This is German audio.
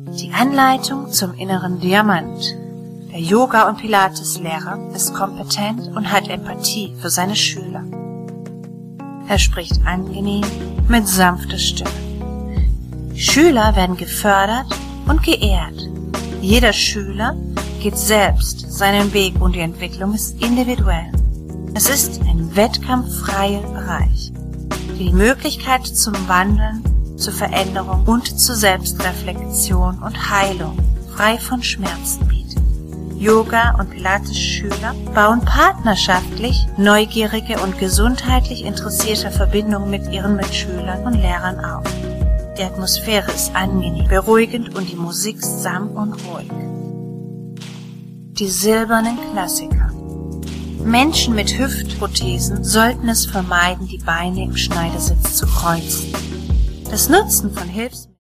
Die Anleitung zum inneren Diamant. Der Yoga- und Pilates-Lehrer ist kompetent und hat Empathie für seine Schüler. Er spricht angenehm mit sanfter Stimme. Die Schüler werden gefördert und geehrt. Jeder Schüler geht selbst seinen Weg und die Entwicklung ist individuell. Es ist ein wettkampffreier Bereich, der die Möglichkeit zum Wandeln, zur Veränderung und zur Selbstreflexion und Heilung frei von Schmerzen bietet. Yoga- und Pilates-Schüler bauen partnerschaftlich neugierige und gesundheitlich interessierte Verbindungen mit ihren Mitschülern und Lehrern auf. Die Atmosphäre ist angenehm, beruhigend und die Musik sanft und ruhig. Die silbernen Klassiker. Menschen mit Hüftprothesen sollten es vermeiden, die Beine im Schneidersitz zu kreuzen. Das Nutzen von Hilfsmitteln